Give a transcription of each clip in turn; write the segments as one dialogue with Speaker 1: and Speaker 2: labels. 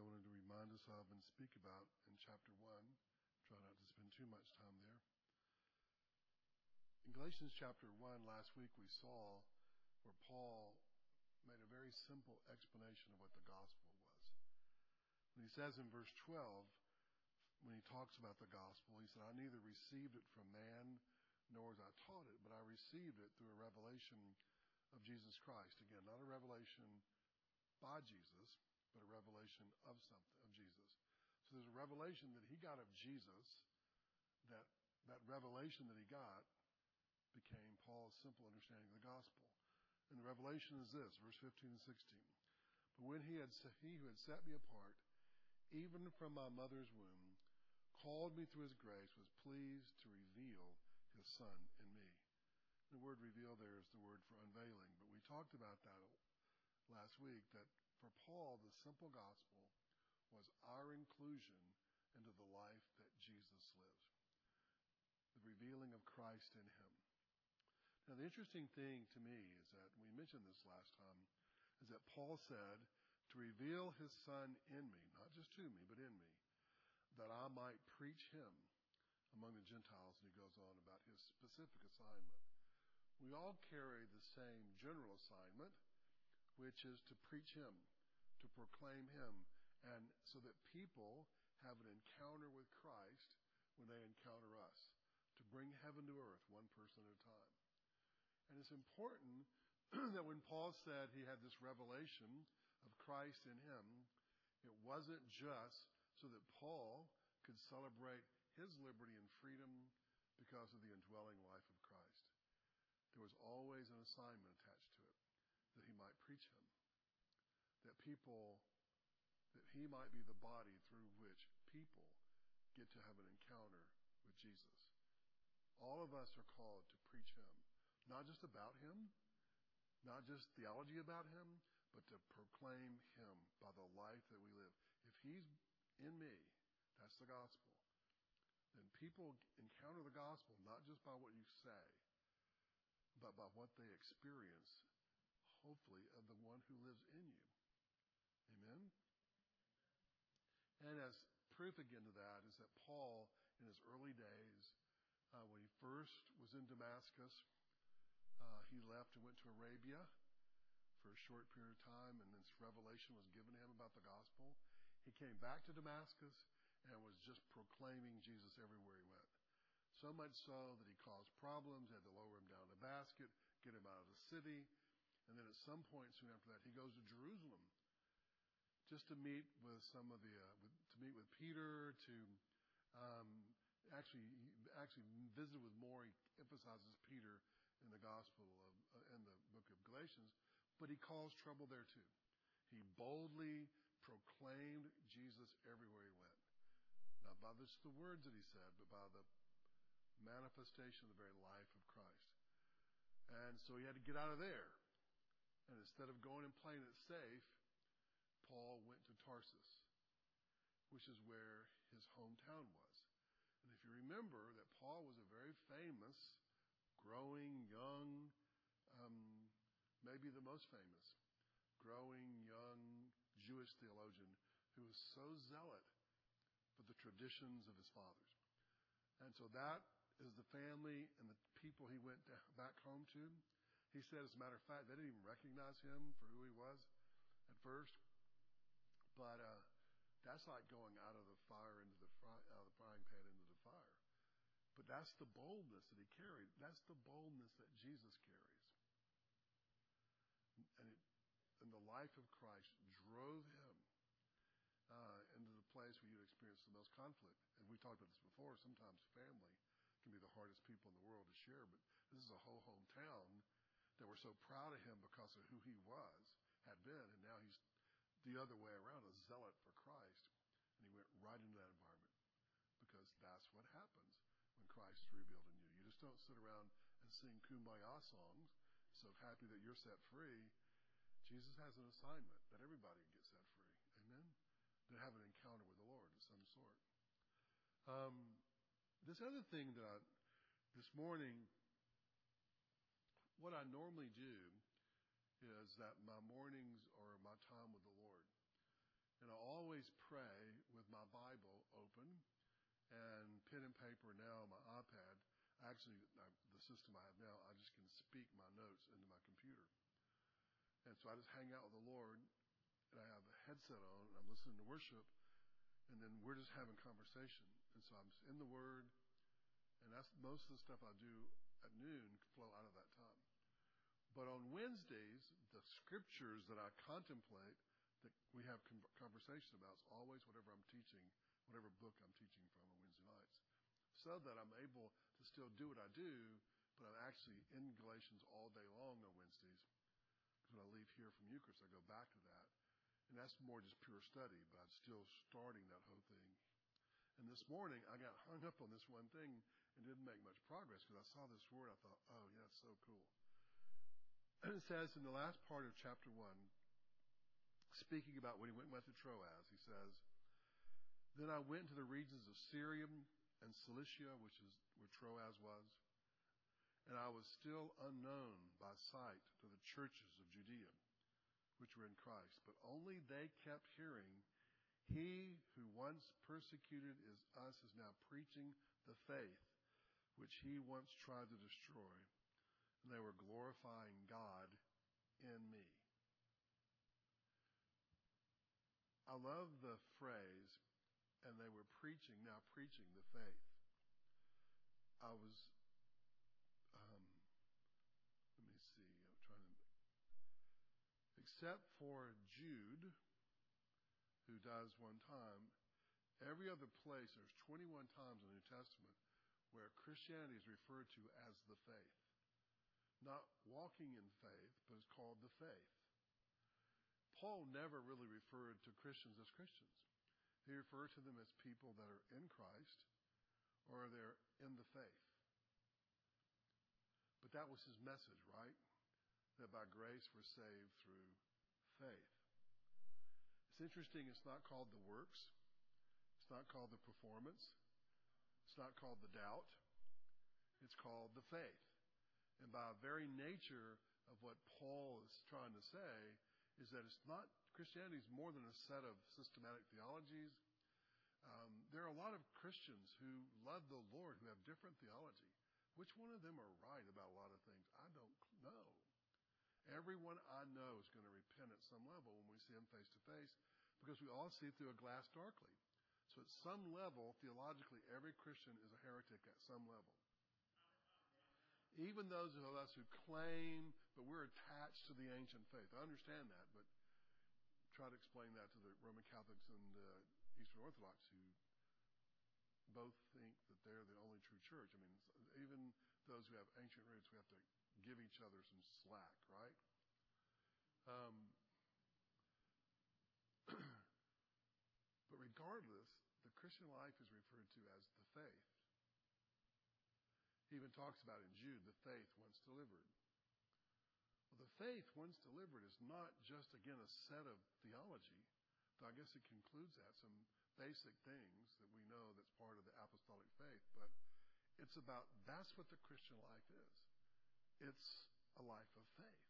Speaker 1: I wanted to remind us of and speak about in chapter 1. Try not to spend too much time there. In Galatians chapter 1 last week we saw where Paul made a very simple explanation of what the gospel was. When he says in verse 12, when he talks about the gospel, he said, I neither received it from man nor was I taught it, but I received it through a revelation of Jesus Christ. Again, not a revelation by Jesus, but a revelation of something, of Jesus. So there's a revelation that he got of Jesus, that revelation that he got became Paul's simple understanding of the gospel. And the revelation is this, verse 15 and 16. But when he who had set me apart, even from my mother's womb, called me through his grace, was pleased to reveal his Son in me. The word reveal there is the word for unveiling, but we talked about that last week, that for Paul, the simple gospel was our inclusion into the life that Jesus lived, the revealing of Christ in him. Now, the interesting thing to me is that, we mentioned this last time, is that Paul said, to reveal his Son in me, not just to me, but in me, that I might preach him among the Gentiles. And he goes on about his specific assignment. We all carry the same general assignment, which is to preach him, to proclaim him, and so that people have an encounter with Christ when they encounter us, to bring heaven to earth, one person at a time. And it's important that when Paul said he had this revelation of Christ in him, it wasn't just so that Paul could celebrate his liberty and freedom because of the indwelling life of Christ. There was always an assignment attached to it, that he might preach him, that he might be the body through which people get to have an encounter with Jesus. All of us are called to preach him, not just about him, not just theology about him, but to proclaim him by the life that we live. If he's in me, that's the gospel. Then people encounter the gospel not just by what you say, but by what they experience, hopefully, of the one who lives in you. Amen? And as proof again to that is that Paul, in his early days, when he first was in Damascus, he left and went to Arabia for a short period of time, and this revelation was given to him about the gospel. He came back to Damascus and was just proclaiming Jesus everywhere he went. So much so that he caused problems, had to lower him down in a basket, get him out of the city. And then at some point soon after that, he goes to Jerusalem just to meet with to meet with Peter, to actually visited with more. He emphasizes Peter in the gospel in the book of Galatians, but he caused trouble there too. He boldly proclaimed Jesus everywhere he went. Not by just the words that he said, but by the manifestation of the very life of Christ. And so he had to get out of there. And instead of going and playing it safe, Paul went to Tarsus, which is where his hometown was. And if you remember that Paul was a very famous, growing, young, maybe the most famous, growing, young Jewish theologian who was so zealot for the traditions of his fathers. And so that is the family and the people he went back home to. He said, as a matter of fact, they didn't even recognize him for who he was at first. But that's like going out of the fire into out of the frying pan into the fire. But that's the boldness that he carried. That's the boldness that Jesus carries. And the life of Christ drove him into the place where you'd experience the most conflict. And we talked about this before. Sometimes family can be the hardest people in the world to share, but this is a whole hometown that were so proud of him because of who he had been, and now he's the other way around, a zealot for Christ. And he went right into that environment because that's what happens when Christ is revealed in you. You just don't sit around and sing kumbaya songs, so happy that you're set free. Jesus has an assignment that everybody gets set free. Amen? To have an encounter with the Lord of some sort. This other thing that this morning, what I normally do is that my mornings are my time with the Lord. And I always always pray with my Bible open and pen and paper. Now my iPad, the system I have now, I just can speak my notes into my computer. And so I just hang out with the Lord, and I have a headset on, and I'm listening to worship, and then we're just having conversation. And so I'm in the Word, and that's most of the stuff I do at noon flow out of that time. But on Wednesdays, the scriptures that I contemplate, that we have conversation about, is always whatever I'm teaching, whatever book I'm teaching from on Wednesday nights, so that I'm able to still do what I do, but I'm actually in Galatians all day long on Wednesdays. Because when I leave here from Eucharist, I go back to that. And that's more just pure study, but I'm still starting that whole thing. And this morning, I got hung up on this one thing and didn't make much progress because I saw this word. I thought, oh, yeah, it's so cool. And it says in the last part of chapter 1, speaking about when he went to Troas, he says, then I went to the regions of Syria and Cilicia, which is where Troas was, and I was still unknown by sight to the churches of Judea, which were in Christ. But only they kept hearing, he who once persecuted us is now preaching the faith which he once tried to destroy. And they were glorifying God in me. I love the phrase, and they were now preaching the faith. I was, let me see, I'm trying to, except for Jude, who dies one time, every other place, there's 21 times in the New Testament where Christianity is referred to as the faith. Not walking in faith, but it's called the faith. Paul never really referred to Christians as Christians. He referred to them as people that are in Christ or they're in the faith. But that was his message, right? That by grace we're saved through faith. It's interesting, it's not called the works. It's not called the performance. It's not called the doubt. It's called the faith. And by very nature of what Paul is trying to say is that it's not, Christianity is more than a set of systematic theologies. There are a lot of Christians who love the Lord who have different theology. Which one of them are right about a lot of things? I don't know. Everyone I know is going to repent at some level when we see him face to face, because we all see through a glass darkly. So at some level, theologically, every Christian is a heretic at some level. Even those of us who claim, but we're attached to the ancient faith. I understand that, but try to explain that to the Roman Catholics and Eastern Orthodox who both think that they're the only true church. I mean, even those who have ancient roots, we have to give each other some slack, right? But regardless, the Christian life is referred to as the faith. He even talks about in Jude, the faith once delivered. Well, the faith once delivered is not just, again, a set of theology, though I guess it concludes that, some basic things that we know that's part of the apostolic faith, but it's about, that's what the Christian life is. It's a life of faith.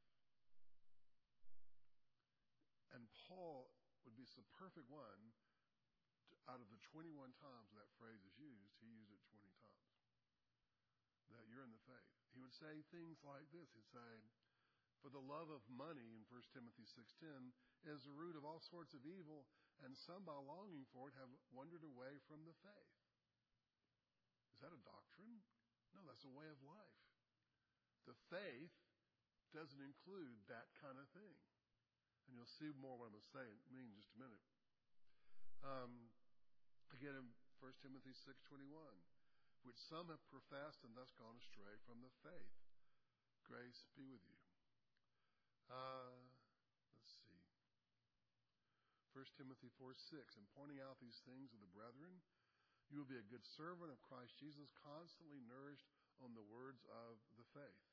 Speaker 1: And Paul would be the perfect one, out of the 21 times that phrase is used, he used it 20 times. That you're in the faith. He would say things like this. He'd say, for the love of money in 1 Timothy 6:10 is the root of all sorts of evil, and some by longing for it have wandered away from the faith. Is that a doctrine? No, that's a way of life. The faith doesn't include that kind of thing. And you'll see more what I'm going to say in just a minute. Again, in 1 Timothy 6:21, which some have professed and thus gone astray from the faith. Grace be with you. Let's see. 1 Timothy 4:6, in pointing out these things of the brethren, you will be a good servant of Christ Jesus, constantly nourished on the words of the faith.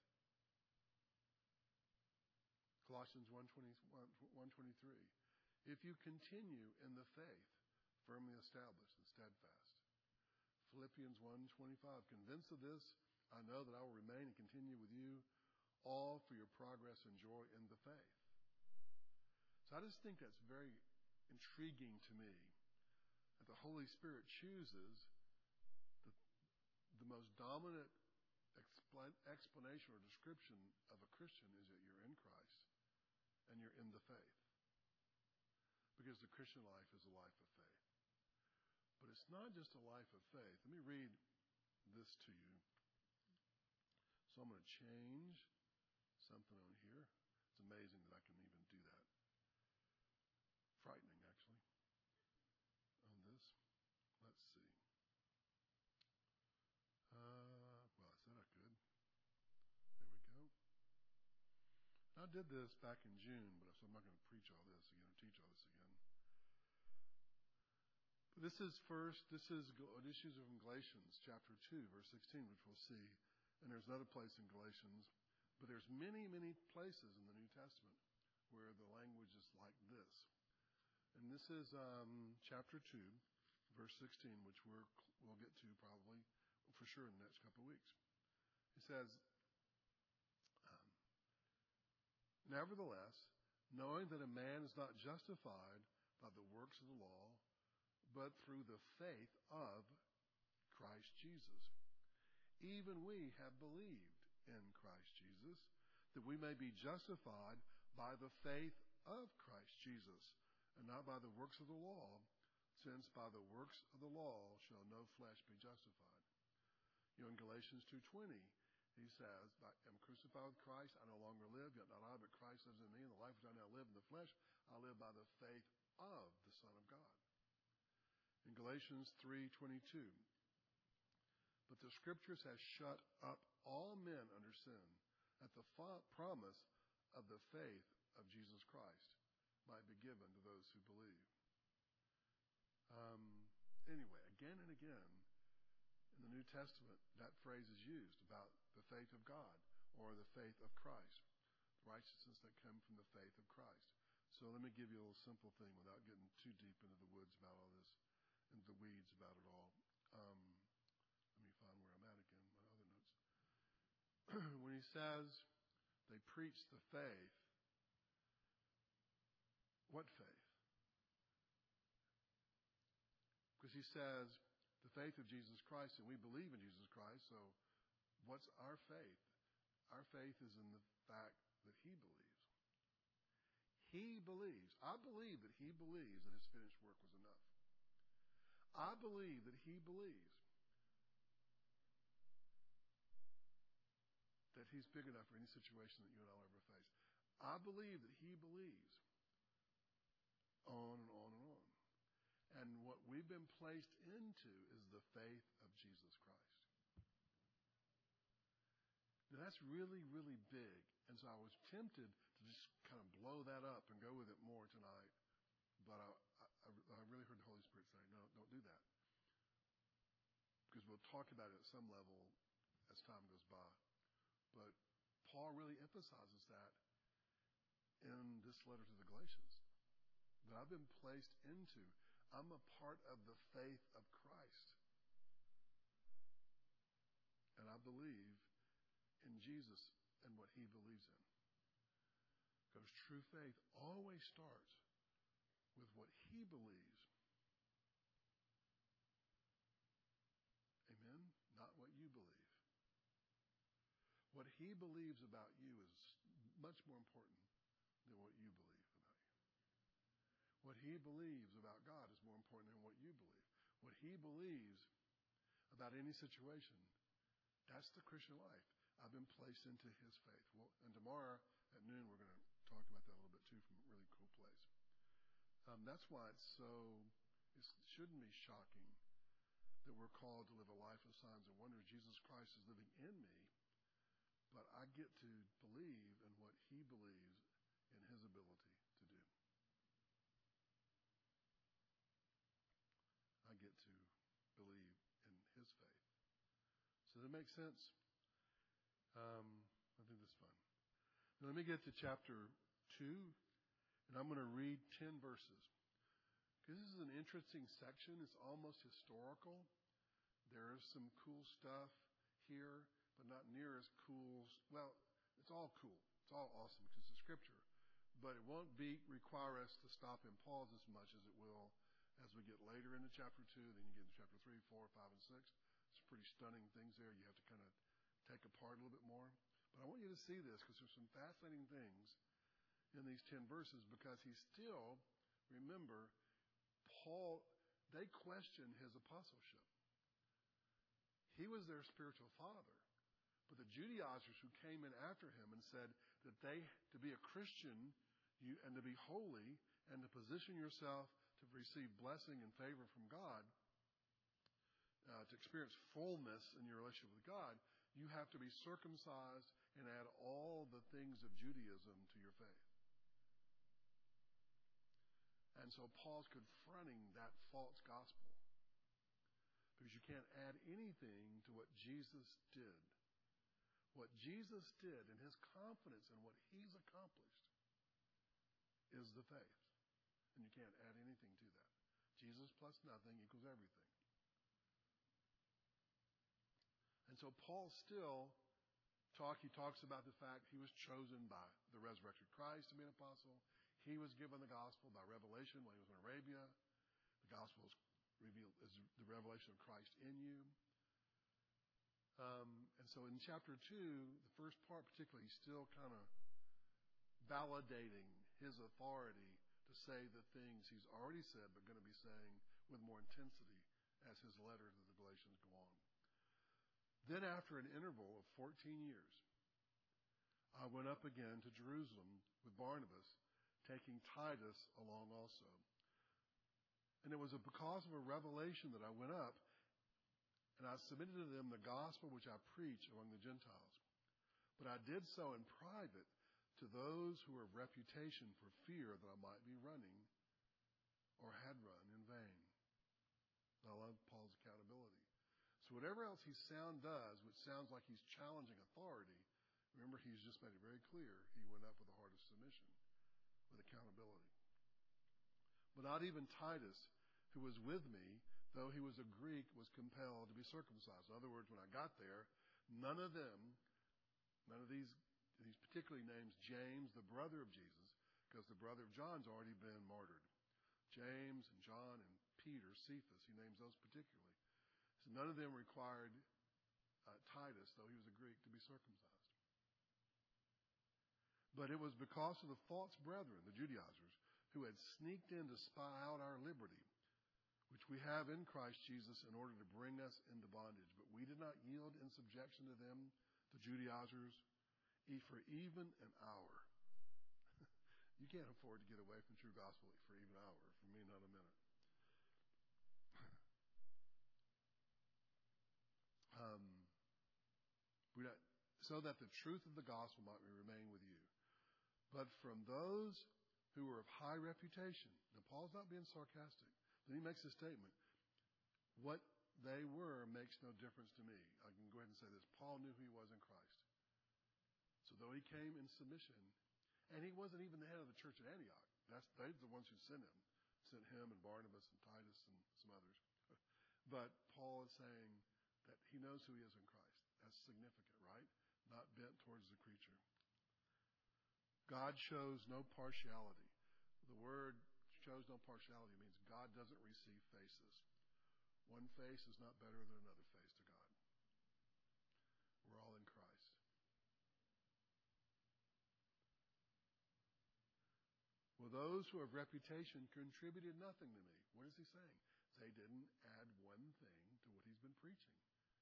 Speaker 1: Colossians 1:23, if you continue in the faith, firmly established and steadfast. Philippians 1:25, convinced of this, I know that I will remain and continue with you, all for your progress and joy in the faith. So I just think that's very intriguing to me that the Holy Spirit chooses the most dominant explanation or description of a Christian is that you're in Christ and you're in the faith. Because the Christian life is a life of faith. But it's not just a life of faith. Let me read this to you. So I'm going to change something on here. It's amazing that I can even do that. Frightening, actually, on this. Let's see. Well, I said I could. There we go. I did this back in June, but so I'm not going to preach all this again or teach all this again. But this is issues from Galatians chapter 2, verse 16, which we'll see. And there's another place in Galatians, but there's many, many places in the New Testament where the language is like this. And this is chapter 2, verse 16, which we'll get to probably for sure in the next couple of weeks. It says, nevertheless, knowing that a man is not justified by the works of the law, but through the faith of Christ Jesus. Even we have believed in Christ Jesus, that we may be justified by the faith of Christ Jesus, and not by the works of the law, since by the works of the law shall no flesh be justified. You know, in Galatians 2:20, he says, I am crucified with Christ, I no longer live, yet not I, but Christ lives in me, and the life which I now live in the flesh, I live by the faith of the Son of God. In Galatians 3:22, but the Scriptures has shut up all men under sin, that the promise of the faith of Jesus Christ might be given to those who believe. Anyway, again and again, in the New Testament, that phrase is used about the faith of God or the faith of Christ, the righteousness that comes from the faith of Christ. So let me give you a little simple thing without getting too deep into the woods about all this, into the weeds about it all. Let me find where I'm at again, my other notes. When he says they preach the faith, what faith? Because he says the faith of Jesus Christ, and we believe in Jesus Christ, so what's our faith? Our faith is in the fact that he believes. He believes. I believe that he believes that his finished work was enough. I believe that he believes that he's big enough for any situation that you and I will ever face. I believe that he believes. On and on and on. And what we've been placed into is the faith of Jesus Christ. Now that's really, really big. And so I was tempted to just kind of blow that up and go with it more tonight. But I really heard the Holy Spirit say, no, don't do that. Because we'll talk about it at some level as time goes by. But Paul really emphasizes that in this letter to the Galatians. That I've been placed into. I'm a part of the faith of Christ. And I believe in Jesus and what he believes in. Because true faith always starts with what he believes. Amen? Not what you believe. What he believes about you is much more important than what you believe about you. What he believes about God is more important than what you believe. What he believes about any situation, that's the Christian life. I've been placed into his faith. Well, and tomorrow at noon, we're going to talk about that a little bit too from a really cool place. That's why it shouldn't be shocking that we're called to live a life of signs and wonders. Jesus Christ is living in me, but I get to believe in what he believes in his ability to do. I get to believe in his faith. So that makes sense? I think that's fun. Now let me get to chapter 2, and I'm going to read 10 verses. Because this is an interesting section. It's almost historical. There's some cool stuff here, but not near as cool. Well, it's all cool. It's all awesome because it's scripture. but it won't require us to stop and pause as much as it will as we get later into chapter 2. Then you get into chapter 3, 4, 5, and 6. Some pretty stunning things there. You have to kind of take apart a little bit more. But I want you to see this because there's some fascinating things in these 10 verses, because he still, remember, Paul, they questioned his apostleship. He was their spiritual father. But the Judaizers who came in after him and said that to be a Christian and to be holy and to position yourself to receive blessing and favor from God, to experience fullness in your relationship with God, you have to be circumcised and add all the things of Judaism to your faith. And so Paul's confronting that false gospel, because you can't add anything to what Jesus did. What Jesus did and his confidence in what he's accomplished is the faith. And you can't add anything to that. Jesus plus nothing equals everything. And so Paul still he talks about the fact he was chosen by the resurrected Christ to be an apostle. He was given the gospel by revelation when he was in Arabia. The gospel is revealed as the revelation of Christ in you. And so in chapter 2, the first part particularly, he's still kind of validating his authority to say the things he's already said but going to be saying with more intensity as his letter to the Galatians go on. Then after an interval of 14 years, I went up again to Jerusalem with Barnabas, taking Titus along also. And it was because of a revelation that I went up, and I submitted to them the gospel which I preach among the Gentiles. But I did so in private to those who were of reputation, for fear that I might be running or had run in vain. I love Paul's accountability. So whatever else he does, which sounds like he's challenging authority, remember he's just made it very clear he went up with a heart of submission, with accountability. But not even Titus, who was with me, though he was a Greek, was compelled to be circumcised. In other words, when I got there, none of these particularly names James, the brother of Jesus, because the brother of John's already been martyred. James and John and Peter, Cephas, he names those particularly. So none of them required Titus, though he was a Greek, to be circumcised. But it was because of the false brethren, the Judaizers, who had sneaked in to spy out our liberty, which we have in Christ Jesus, in order to bring us into bondage. But we did not yield in subjection to them, the Judaizers, for even an hour. You can't afford to get away from true gospel for even an hour. For me, not a minute. So that the truth of the gospel might remain with you. But from those who were of high reputation, now Paul's not being sarcastic. Then he makes a statement. What they were makes no difference to me. I can go ahead and say this. Paul knew who he was in Christ. So though he came in submission, and he wasn't even the head of the church at Antioch. They're the ones who sent him and Barnabas and Titus and some others. But Paul is saying that he knows who he is in Christ. That's significant, right? Not bent towards the creature. God shows no partiality. The word shows no partiality means God doesn't receive faces. One face is not better than another face to God. We're all in Christ. Well, those who have reputation contributed nothing to me. What is he saying? They didn't add one thing to what he's been preaching.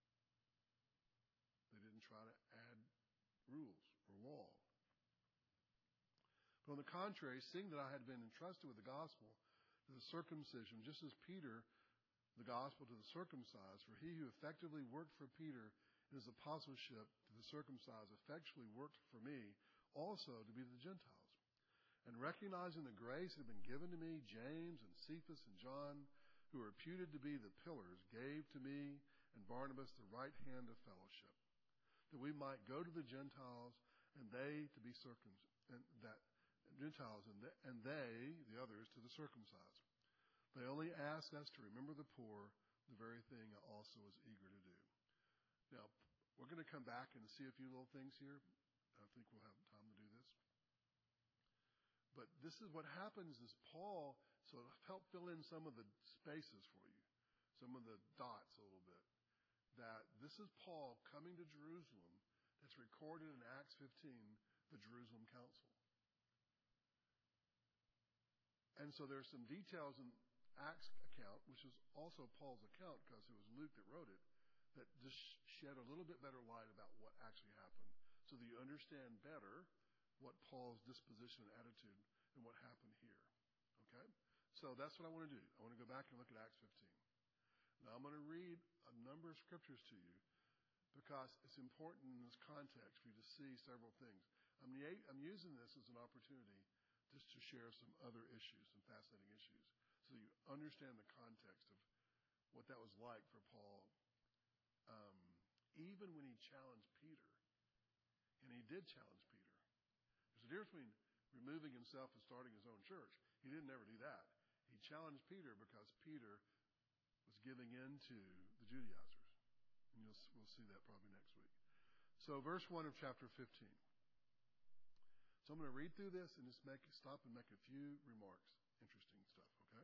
Speaker 1: They didn't try to add rules or law. But on the contrary, seeing that I had been entrusted with the gospel to the circumcision, just as Peter, the gospel to the circumcised, for he who effectively worked for Peter in his apostleship to the circumcised effectually worked for me also to be to the Gentiles. And recognizing the grace that had been given to me, James and Cephas and John, who were reputed to be the pillars, gave to me and Barnabas the right hand of fellowship, that we might go to the Gentiles and they to be circumcised, and they, the others, to the circumcised. They only asked us to remember the poor, the very thing I also was eager to do. Now, we're going to come back and see a few little things here. I think we'll have time to do this. But this is what happens is Paul, so it'll help fill in some of the spaces for you, some of the dots a little bit, that this is Paul coming to Jerusalem that's recorded in Acts 15, the Jerusalem Council. And so there's some details in Acts account, which is also Paul's account because it was Luke that wrote it, that just shed a little bit better light about what actually happened so that you understand better what Paul's disposition and attitude and what happened here. Okay? So that's what I want to do. I want to go back and look at Acts 15. Now I'm going to read a number of scriptures to you because it's important in this context for you to see several things. I'm using this as an opportunity just to share some other issues, some fascinating issues, so you understand the context of what that was like for Paul, even when he challenged Peter. And he did challenge Peter. There's a difference between removing himself and starting his own church. He didn't ever do that. He challenged Peter because Peter was giving in to the Judaizers. And we'll see that probably next week. So verse 1 of chapter 15. So I'm going to read through this and just stop and make a few remarks. Interesting stuff, okay?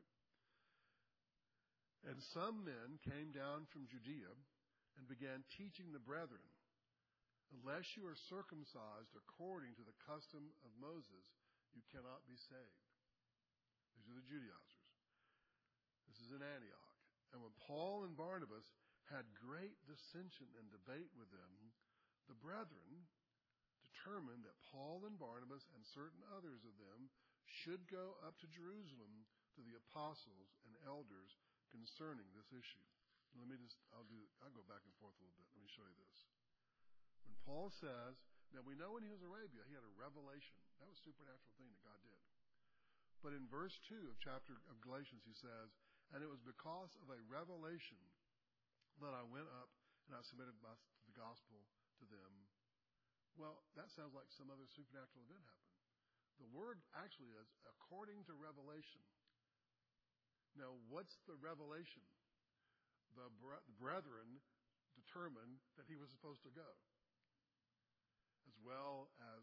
Speaker 1: And some men came down from Judea and began teaching the brethren, unless you are circumcised according to the custom of Moses, you cannot be saved. These are the Judaizers. This is in Antioch. And when Paul and Barnabas had great dissension and debate with them, the brethren determined that Paul and Barnabas and certain others of them should go up to Jerusalem to the apostles and elders concerning this issue. I'll go back and forth a little bit. Let me show you this. When Paul says, now we know when he was in Arabia, he had a revelation. That was a supernatural thing that God did. But in verse 2 of chapter of Galatians, he says, and it was because of a revelation that I went up and I submitted the gospel to them. Well, that sounds like some other supernatural event happened. The word actually is according to revelation. Now, what's the revelation? The brethren determined that he was supposed to go, as well as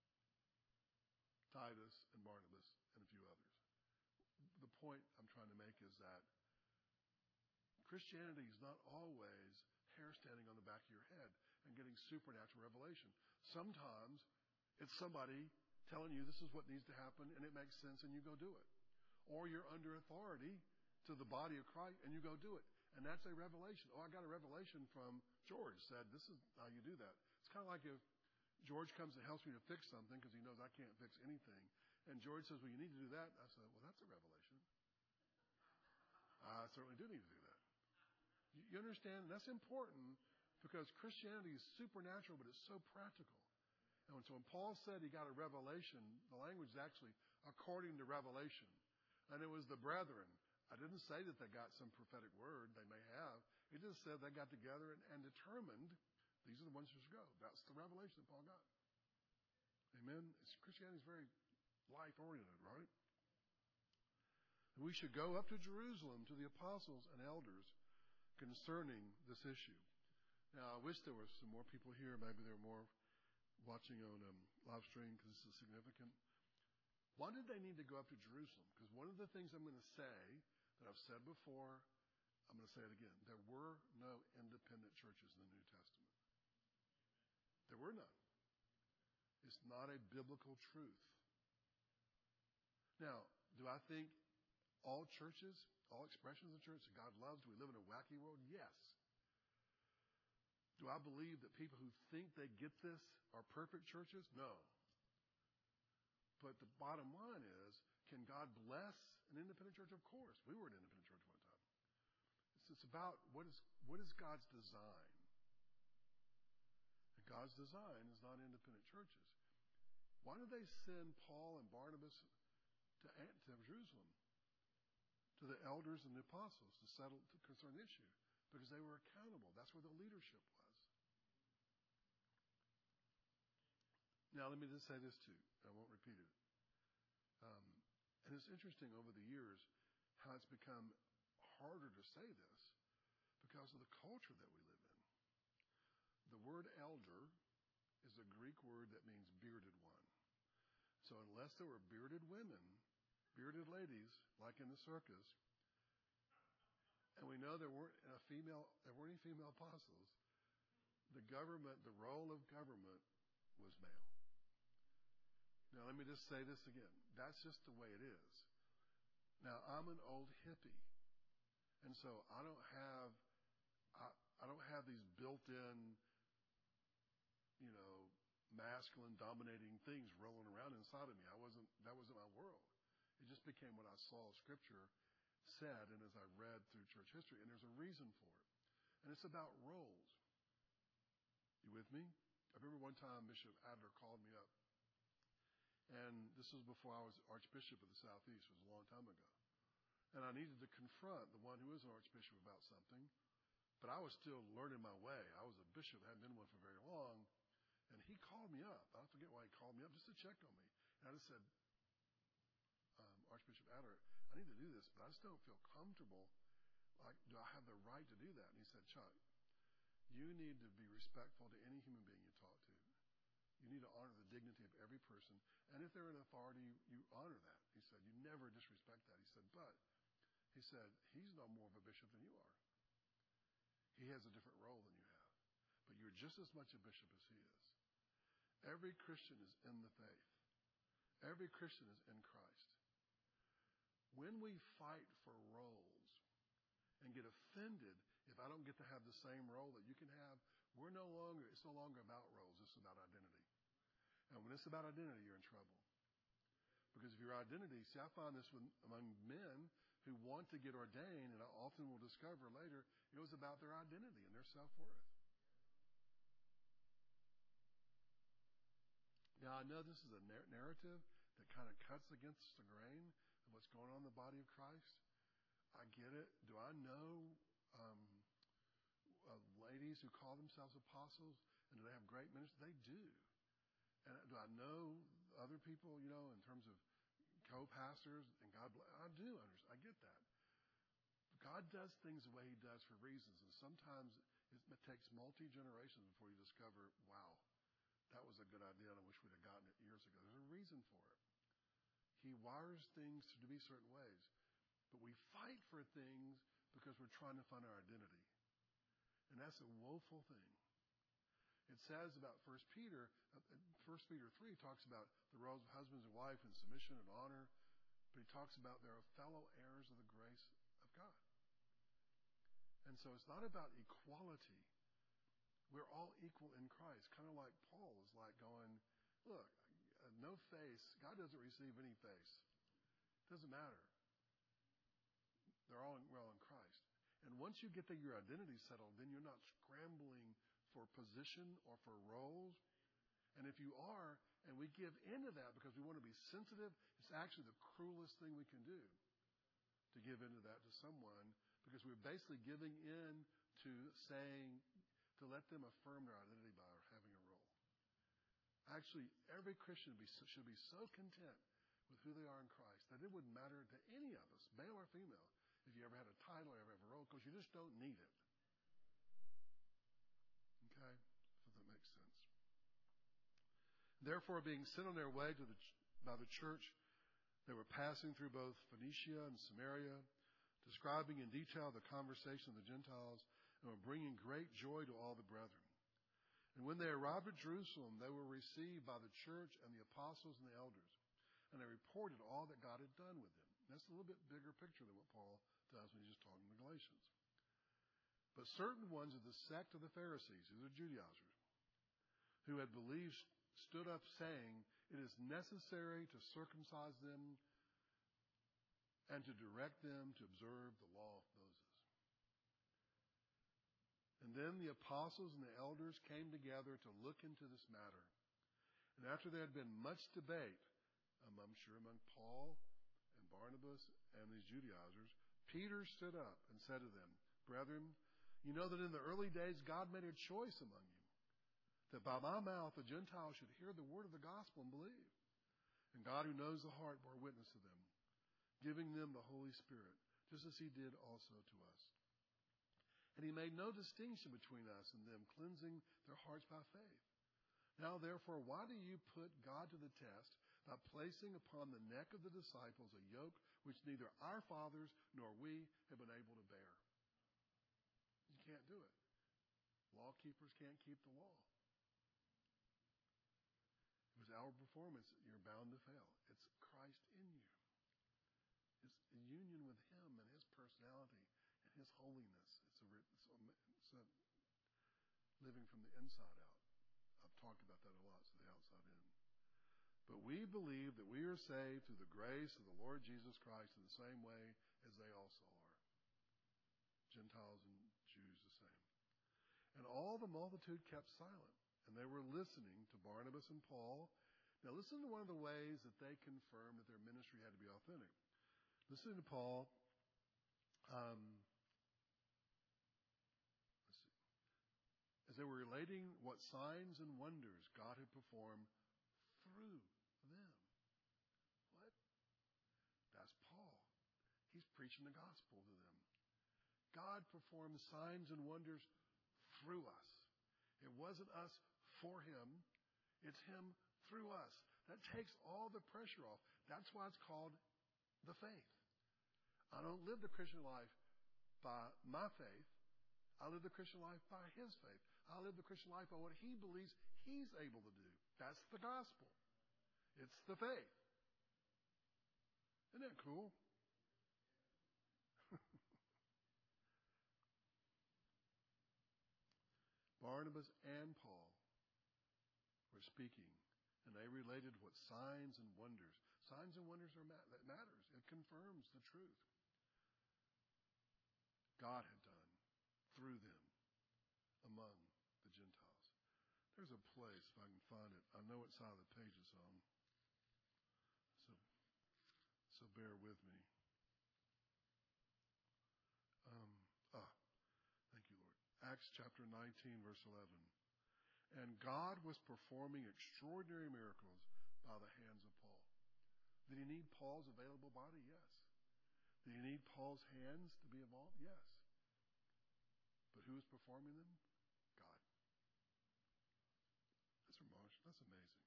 Speaker 1: Titus and Barnabas and a few others. The point I'm trying to make is that Christianity is not always hair standing on the back of your head and getting supernatural revelation. Sometimes it's somebody telling you this is what needs to happen and it makes sense and you go do it. Or you're under authority to the body of Christ and you go do it. And that's a revelation. Oh, I got a revelation from George said this is how you do that. It's kind of like if George comes and helps me to fix something because he knows I can't fix anything. And George says, well, you need to do that. I said, well, that's a revelation. I certainly do need to do that. You understand? That's important because Christianity is supernatural, but it's so practical. And so when Paul said he got a revelation, the language is actually according to revelation. And it was the brethren. I didn't say that they got some prophetic word. They may have. It just said they got together and determined these are the ones who should go. That's the revelation that Paul got. Amen? Christianity is very life-oriented, right? And we should go up to Jerusalem to the apostles and elders concerning this issue. Now, I wish there were some more people here. Maybe there are more watching on live stream because this is significant. Why did they need to go up to Jerusalem? Because one of the things I'm going to say that I've said before, I'm going to say it again. There were no independent churches in the New Testament. There were none. It's not a biblical truth. Now, do I think all churches, all expressions of the church that God loves, do we live in a wacky world? Yes. Do I believe that people who think they get this are perfect churches? No. But the bottom line is, can God bless an independent church? Of course. We were an independent church one time. It's about what is God's design. And God's design is not independent churches. Why did they send Paul and Barnabas to Jerusalem, to the elders and the apostles to settle to concern the issue? Because they were accountable. That's where the leadership was. Now, let me just say this too. I won't repeat it. And it's interesting over the years how it's become harder to say this because of the culture that we live in. The word elder is a Greek word that means bearded one. So unless there were bearded women, bearded ladies, like in the circus, and we know there weren't any female apostles, the role of government was male. Now let me just say this again. That's just the way it is. Now I'm an old hippie, and so I don't have these built-in, masculine dominating things rolling around inside of me. That wasn't my world. It just became what I saw Scripture said, and as I read through church history, and there's a reason for it. And it's about roles. You with me? I remember one time Bishop Adler called me up, and this was before I was Archbishop of the Southeast. It was a long time ago. And I needed to confront the one who is an Archbishop about something, but I was still learning my way. I was a bishop, hadn't been one for very long, and he called me up. I forget why he called me up, just to check on me. And I just said, Archbishop Adler, I need to do this, but I just don't feel comfortable. Like, do I have the right to do that? And he said, Chuck, you need to be respectful to any human being you talk to. You need to honor the dignity of every person. And if they're in authority, you honor that. He said, you never disrespect that. He said, he's no more of a bishop than you are. He has a different role than you have. But you're just as much a bishop as he is. Every Christian is in the faith. Every Christian is in Christ. When we fight for roles and get offended if I don't get to have the same role that you can have, it's no longer about roles, it's about identity. And when it's about identity, you're in trouble. Because if your identity, I find this among men who want to get ordained, and I often will discover later, it was about their identity and their self-worth. Now, I know this is a narrative that kind of cuts against the grain of what's going on in the body of Christ. I get it. Do I know ladies who call themselves apostles, and do they have great ministry? They do. And do I know other people, in terms of co-pastors, and I do understand. I get that. God does things the way he does for reasons, and sometimes it takes multi-generations before you discover, wow, that was a good idea, and I wish we'd have gotten it years ago. There's a reason for it. He wires things to be certain ways, but we fight for things because we're trying to find our identity. And that's a woeful thing. It says about 1 Peter 3 talks about the roles of husbands and wife and submission and honor, but he talks about they're fellow heirs of the grace of God. And so it's not about equality. We're all equal in Christ. Kind of like Paul is like going, look, no face. God doesn't receive any face. It doesn't matter. We're all in Christ. And once you get your identity settled, then you're not scrambling for position or for roles. And if you are, and we give into that because we want to be sensitive, it's actually the cruelest thing we can do to give into that to someone, because we're basically giving in to saying, to let them affirm their identity by having a role. Actually, every Christian should be so content with who they are in Christ that it wouldn't matter to any of us, male or female, if you ever had a title or ever have a role, because you just don't need it. Okay? If that makes sense. Therefore, being sent on their way by the church, they were passing through both Phoenicia and Samaria, describing in detail the conversation of the Gentiles, and were bringing great joy to all the brethren. And when they arrived at Jerusalem, they were received by the church and the apostles and the elders, and they reported all that God had done with them. That's a little bit bigger picture than what Paul does when he's just talking to the Galatians. But certain ones of the sect of the Pharisees, who are Judaizers, who had believed, stood up saying, it is necessary to circumcise them and to direct them to observe the law of Moses. And then the apostles and the elders came together to look into this matter. And after there had been much debate, I'm sure among Paul and Barnabas and these Judaizers, Peter stood up and said to them, brethren, you know that in the early days God made a choice among you, that by my mouth the Gentiles should hear the word of the gospel and believe. And God, who knows the heart, bore witness to them, giving them the Holy Spirit, just as he did also to us. And he made no distinction between us and them, cleansing their hearts by faith. Now, therefore, why do you put God to the test by placing upon the neck of the disciples a yoke which neither our fathers nor we have been able to bear. You can't do it. Law keepers can't keep the law. It was our performance. You're bound to fail. It's Christ in you. It's a union with Him and His personality and His holiness. It's a living from the inside out. I've talked about that a lot, so the outside in. But we believe that we are saved through the grace of the Lord Jesus Christ in the same way as they also are. Gentiles and Jews the same. And all the multitude kept silent, and they were listening to Barnabas and Paul. Now listen to one of the ways that they confirmed that their ministry had to be authentic. Listen to Paul. Let's see. As they were relating what signs and wonders God had performed through them. What? That's Paul. He's preaching the gospel to them. God performed signs and wonders through us. It wasn't us for Him. It's Him through us. That takes all the pressure off. That's why it's called the faith. I don't live the Christian life by my faith. I live the Christian life by His faith. I live the Christian life by what He believes He's able to do. That's the gospel. It's the faith. Isn't that cool? Barnabas and Paul were speaking, and they related what signs and wonders. Signs and wonders that matters. It confirms the truth God had done through them among the Gentiles. There's a place, if I can find it. I know what side of the page it's on. So bear with me. Thank you, Lord. Acts chapter 19, verse 11. And God was performing extraordinary miracles by the hands of Paul. Did He need Paul's available body? Yes. Did He need Paul's hands to be involved? Yes. But who was performing them? God. That's remarkable. That's amazing.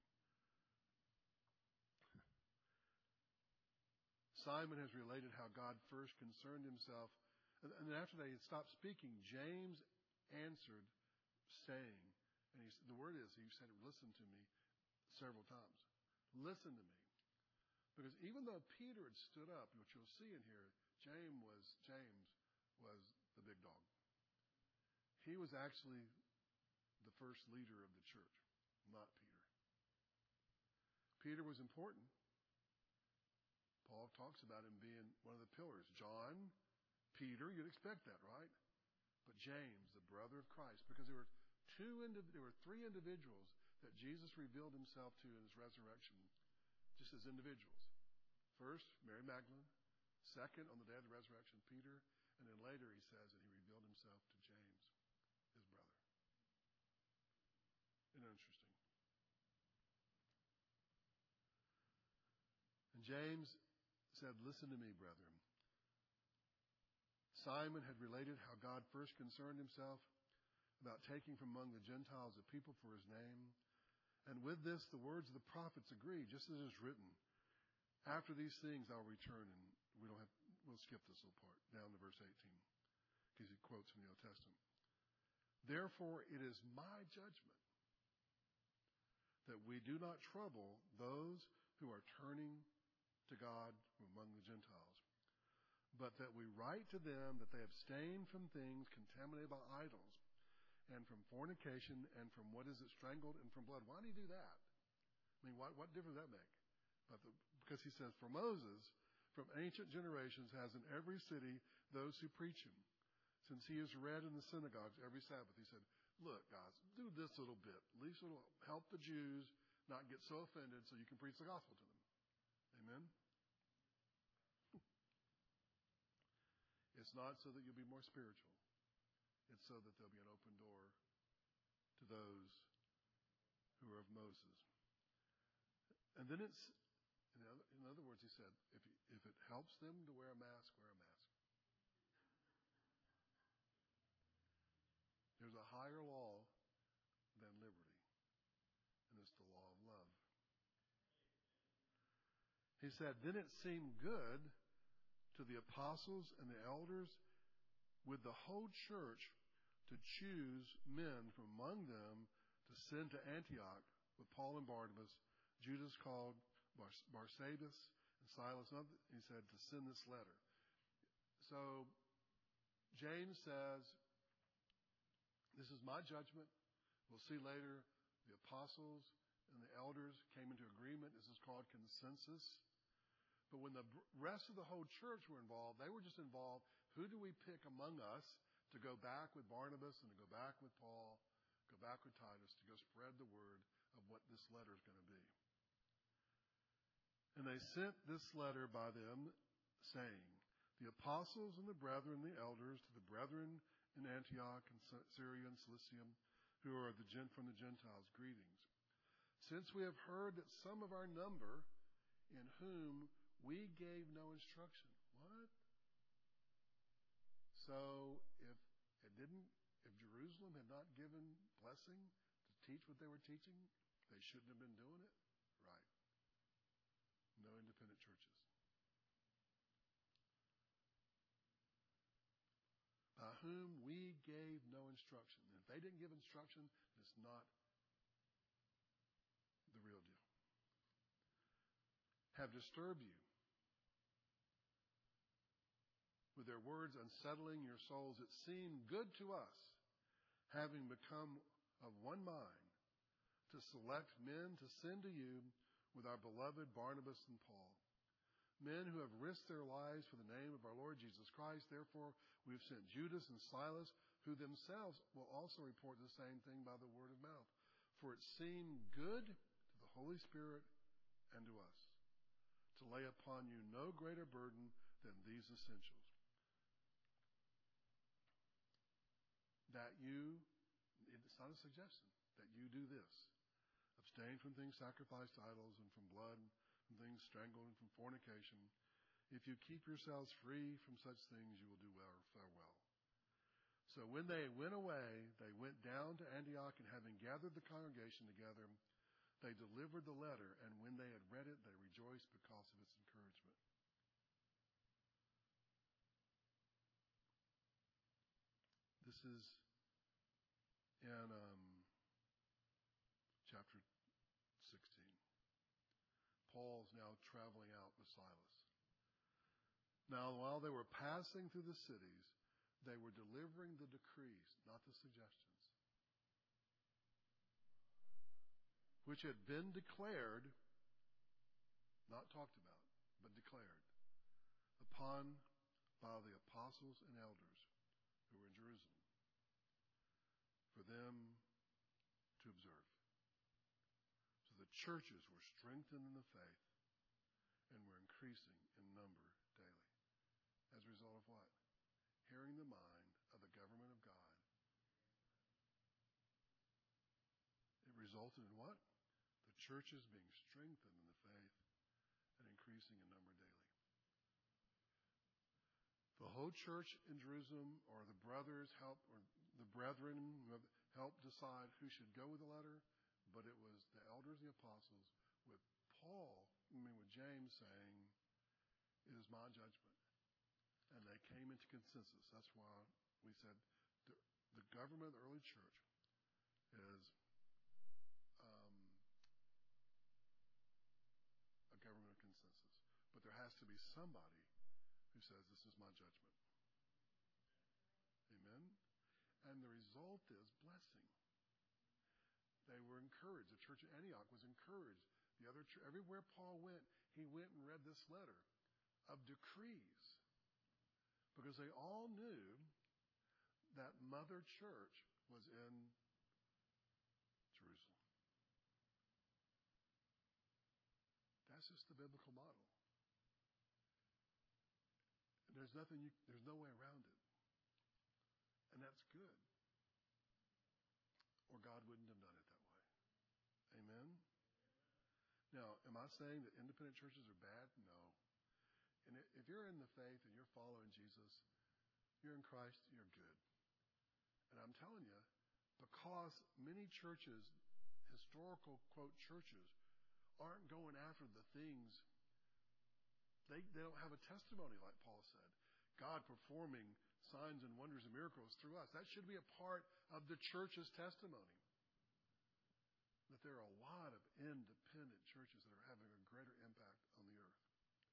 Speaker 1: Simon has related how God first concerned Himself. And then after they had stopped speaking, James answered, saying, and the word is, he said, listen to me several times. Listen to me. Because even though Peter had stood up, which you'll see in here, James was the big dog. He was actually the first leader of the church, not Peter. Peter was important. Paul talks about him being one of the pillars. John, Peter, you'd expect that, right? But James, the brother of Christ, because there were three individuals that Jesus revealed Himself to in His resurrection, just as individuals. First, Mary Magdalene. Second, on the day of the resurrection, Peter. And then later he says that He revealed Himself to James, his brother. Isn't that interesting? And James said, listen to me, brethren. Simon had related how God first concerned Himself about taking from among the Gentiles a people for His name. And with this, the words of the prophets agree, just as it is written. After these things, I'll return. And we'll skip this little part down to verse 18, because he quotes from the Old Testament. Therefore, it is my judgment that we do not trouble those who are turning to God among the Gentiles, but that we write to them that they abstain from things contaminated by idols, and from fornication, and from what is it strangled, and from blood. Why do He do that? I mean, what difference does that make? Because He says, for Moses, from ancient generations, has in every city those who preach Him. Since He is read in the synagogues every Sabbath, He said, look, guys, do this little bit. At least it'll help the Jews not get so offended so you can preach the gospel to them. Amen? It's not so that you'll be more spiritual. It's so that there'll be an open door to those who are of Moses. And then in other words, he said, if it helps them to wear a mask, wear a mask. There's a higher law than liberty, and it's the law of love. He said, then it seemed good to the apostles and the elders with the whole church to choose men from among them to send to Antioch with Paul and Barnabas, Judas called Barsabas, and Silas. He said to send this letter. So James says, this is my judgment. We'll see later the apostles and the elders came into agreement. This is called consensus. But when the rest of the whole church were involved, they were just involved. Who do we pick among us to go back with Barnabas and to go back with Paul, go back with Titus, to go spread the word of what this letter is going to be? And they sent this letter by them, saying, the apostles and the brethren, the elders, to the brethren in Antioch and Syria and Cilicia, who are from the Gentiles, greetings. Since we have heard that some of our number, in whom we gave no instruction. What? So if Jerusalem had not given blessing to teach what they were teaching, they shouldn't have been doing it? Right. No independent churches. By whom we gave no instruction. And if they didn't give instruction, it's not the real deal. Have disturbed you with their words, unsettling your souls. It seemed good to us, having become of one mind, to select men to send to you with our beloved Barnabas and Paul, men who have risked their lives for the name of our Lord Jesus Christ. Therefore, we've sent Judas and Silas, who themselves will also report the same thing by the word of mouth. For it seemed good to the Holy Spirit and to us to lay upon you no greater burden than these essentials. That you, it's not a suggestion, that you do this. Abstain from things sacrificed to idols and from blood, from things strangled and from fornication. If you keep yourselves free from such things, you will do well or fare well. So when they went away, they went down to Antioch, and having gathered the congregation together, they delivered the letter, and when they had read it, they rejoiced because of its encouragement. This is in chapter 16. Paul's now traveling out with Silas. Now, while they were passing through the cities, they were delivering the decrees, not the suggestions, which had been declared, not talked about, but declared, by the apostles and elders who were in Jerusalem, for them to observe. So the churches were strengthened in the faith and were increasing in number daily. As a result of what? Hearing the mind of the government of God. It resulted in what? The churches being strengthened in the faith and increasing in number daily. The whole church in Jerusalem, or the brethren helped decide who should go with the letter, but it was the elders and the apostles with James saying, it is my judgment. And they came into consensus. That's why we said the government of the early church is a government of consensus. But there has to be somebody who says, this is my judgment. Amen? And the result is blessing. They were encouraged. The church at Antioch was encouraged. The other everywhere Paul went, he went and read this letter of decrees. Because they all knew that mother church was in Jerusalem. That's just the biblical model. There's no way around it. And that's good. Or God wouldn't have done it that way. Amen? Now, am I saying that independent churches are bad? No. And if you're in the faith and you're following Jesus, you're in Christ, you're good. And I'm telling you, because many churches, historical, quote, churches, aren't going after the things They don't have a testimony like Paul said. God performing signs and wonders and miracles through us. That should be a part of the church's testimony. That there are a lot of independent churches that are having a greater impact on the earth.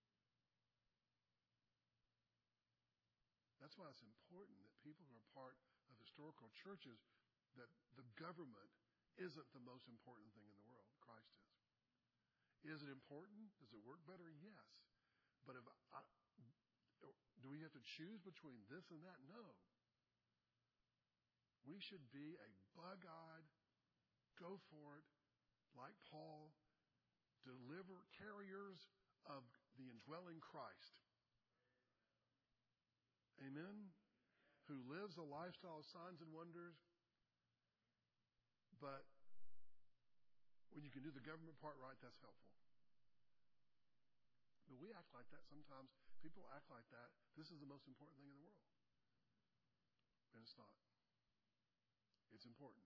Speaker 1: That's why it's important that people who are part of historical churches, that the government isn't the most important thing in the world. Christ is. Is it important? Does it work better? Yes. But do we have to choose between this and that? No. We should be a bug-eyed, go for it, like Paul, carriers of the indwelling Christ. Amen? Who lives a lifestyle of signs and wonders. But when you can do the government part right, that's helpful. But we act like that sometimes. People act like that. This is the most important thing in the world. And it's not. It's important.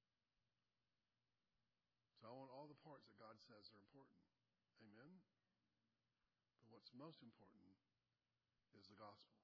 Speaker 1: So I want all the parts that God says are important. Amen? But what's most important is the gospel.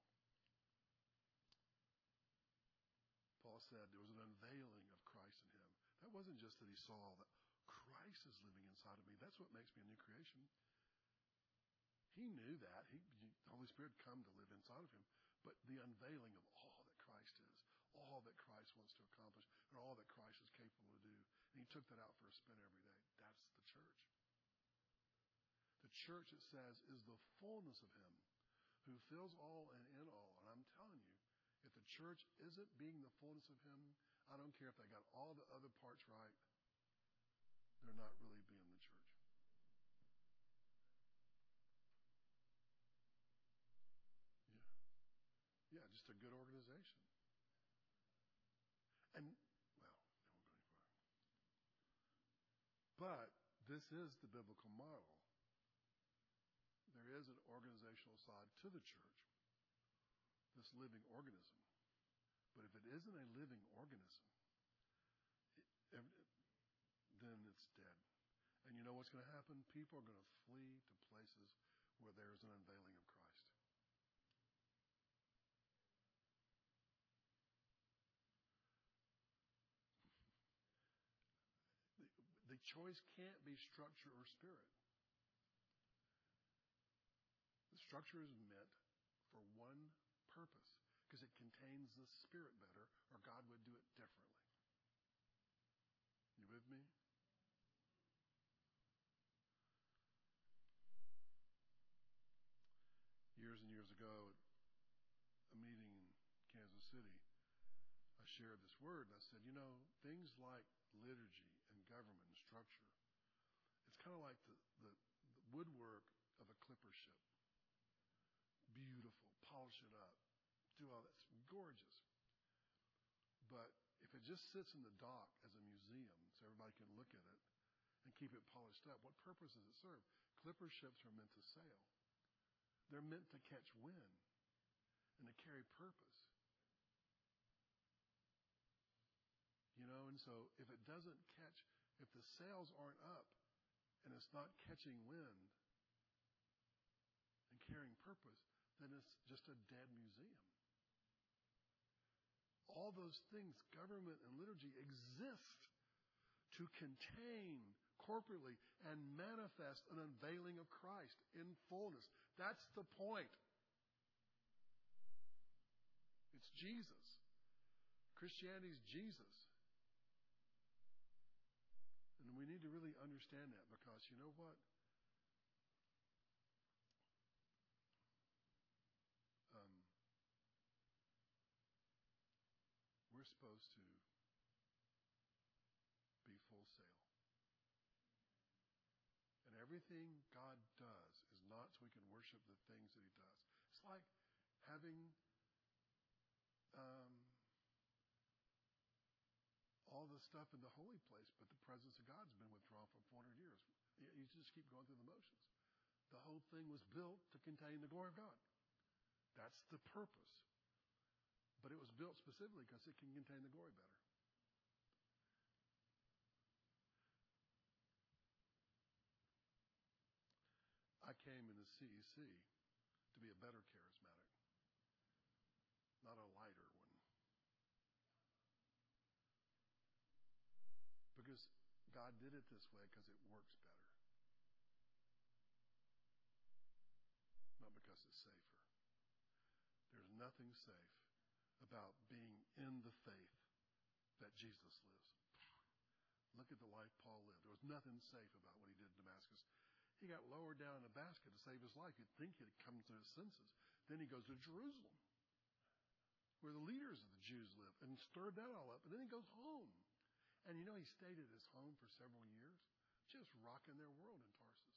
Speaker 1: Paul said there was an unveiling of Christ in him. That wasn't just that he saw that Christ is living inside of me. That's what makes me a new creation. He knew that. The Holy Spirit come to live inside of him. But the unveiling of all that Christ is, all that Christ wants to accomplish, and all that Christ is capable to do. And he took that out for a spin every day. That's the church. The church, it says, is the fullness of him who fills all and in all. And I'm telling you, if the church isn't being the fullness of him, I don't care if they got all the other parts right, they're not really being the church. Yeah, just a good organization. And, well, I won't go any further. But this is the biblical model. There is an organizational side to the church, this living organism. But if it isn't a living organism, then it's dead. And you know what's going to happen? People are going to flee to places where there's an unveiling of Christ. The choice can't be structure or spirit. The structure is meant for one purpose, because it contains the spirit better, or God would do it differently. You with me? Years and years ago, at a meeting in Kansas City, I shared this word, and I said, things like liturgy and government and structure, it's kind of like the woodwork of a clipper ship. Beautiful, polish it up, do all that. It's gorgeous. But if it just sits in the dock as a museum so everybody can look at it and keep it polished up, what purpose does it serve? Clipper ships are meant to sail. They're meant to catch wind and to carry purpose. And so if it doesn't catch, if the sails aren't up and it's not catching wind and carrying purpose, then it's just a dead museum. All those things, government and liturgy, exist to contain corporately and manifest an unveiling of Christ in fullness. That's the point. It's Jesus. Christianity is Jesus. And we need to really understand that, because you know what? We're supposed to be full sail. And everything God does is not so we can worship the things that he does. It's like having all the stuff in the holy place, but the presence of God's been withdrawn for 400 years. You just keep going through the motions. The whole thing was built to contain the glory of God. That's the purpose. But it was built specifically because it can contain the glory better. I came in to see see to be a better charismatic, not a lighter one. Because God did it this way because it works better. Not because it's safer. There's nothing safe about being in the faith that Jesus lives. Look at the life Paul lived. There was nothing safe about what he did in Damascus. He got lowered down in a basket to save his life. You'd think he'd come to his senses. Then he goes to Jerusalem, where the leaders of the Jews live, and stirred that all up. And then he goes home. And you know, he stayed at his home for several years, just rocking their world in Tarsus.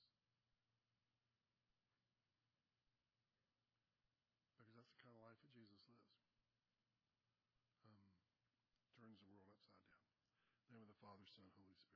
Speaker 1: Because that's the kind of life that Jesus lives. Turns the world upside down. In the name of the Father, Son, Holy Spirit.